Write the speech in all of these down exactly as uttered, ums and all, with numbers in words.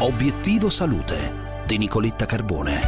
Obiettivo Salute di Nicoletta Carbone.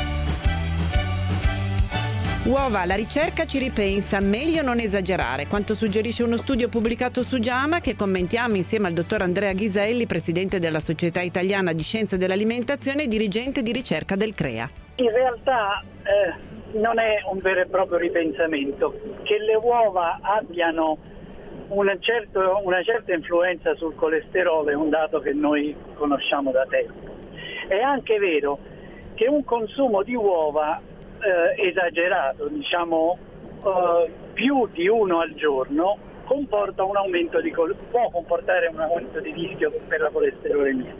Uova, la ricerca ci ripensa, meglio non esagerare, quanto suggerisce uno studio pubblicato su JAMA che commentiamo insieme al dottor Andrea Ghiselli, presidente della Società Italiana di Scienze dell'Alimentazione e dirigente di ricerca del CREA. In realtà eh, non è un vero e proprio ripensamento. Che le uova abbiano una, certo, una certa influenza sul colesterolo è un dato che noi conosciamo da tempo. È anche vero che un consumo di uova eh, esagerato, diciamo eh, più di uno al giorno, comporta un aumento di può comportare un aumento di rischio per la colesterolemia.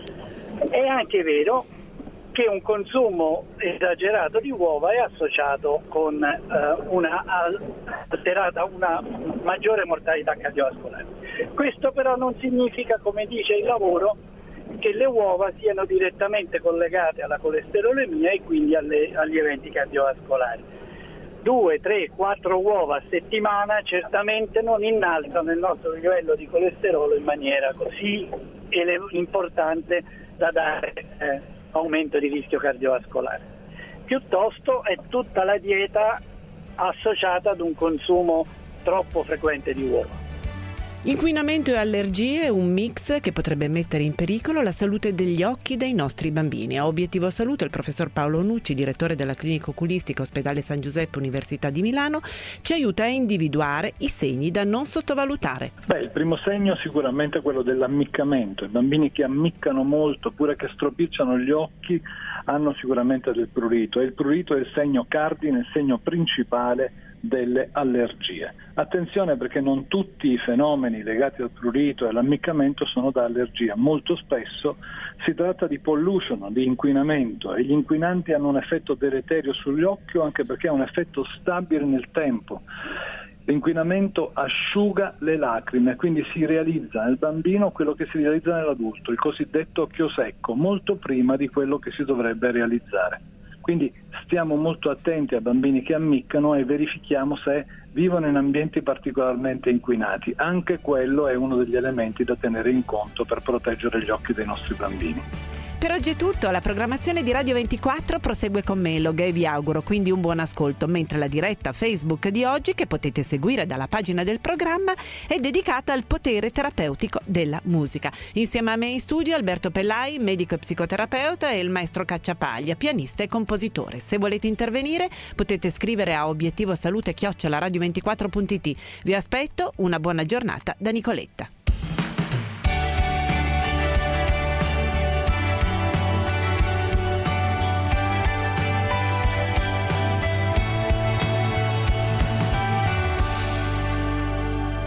È anche vero che un consumo esagerato di uova è associato con eh, una alterata, una maggiore mortalità cardiovascolare. Questo però non significa, come dice il lavoro, che le uova siano direttamente collegate alla colesterolemia e quindi alle, agli eventi cardiovascolari. Due, tre, quattro uova a settimana certamente non innalzano il nostro livello di colesterolo in maniera così ele- importante da dare eh, aumento di rischio cardiovascolare. Piuttosto è tutta la dieta associata ad un consumo troppo frequente di uova. Inquinamento e allergie, un mix che potrebbe mettere in pericolo la salute degli occhi dei nostri bambini. A Obiettivo Salute il professor Paolo Nucci, direttore della clinica oculistica Ospedale San Giuseppe Università di Milano, ci aiuta a individuare i segni da non sottovalutare. Beh, il primo segno sicuramente è quello dell'ammiccamento. I bambini che ammiccano molto oppure che stropicciano gli occhi hanno sicuramente del prurito e il prurito è il segno cardine, il segno principale delle allergie. Attenzione, perché non tutti i fenomeni legati al prurito e all'ammiccamento sono da allergia. Molto spesso si tratta di pollution, di inquinamento, e gli inquinanti hanno un effetto deleterio sugli occhi anche perché ha un effetto stabile nel tempo. L'inquinamento asciuga le lacrime, quindi si realizza nel bambino quello che si realizza nell'adulto, il cosiddetto occhio secco, molto prima di quello che si dovrebbe realizzare. Quindi stiamo molto attenti a bambini che ammiccano e verifichiamo se vivono in ambienti particolarmente inquinati. Anche quello è uno degli elementi da tenere in conto per proteggere gli occhi dei nostri bambini. Per oggi è tutto, la programmazione di Radio ventiquattro prosegue con Melog e vi auguro quindi un buon ascolto, mentre la diretta Facebook di oggi, che potete seguire dalla pagina del programma, è dedicata al potere terapeutico della musica. Insieme a me in studio Alberto Pellai, medico e psicoterapeuta, e il maestro Cacciapaglia, pianista e compositore. Se volete intervenire potete scrivere a obiettivosalute chiocciola radio ventiquattro punto it. Vi aspetto, una buona giornata da Nicoletta.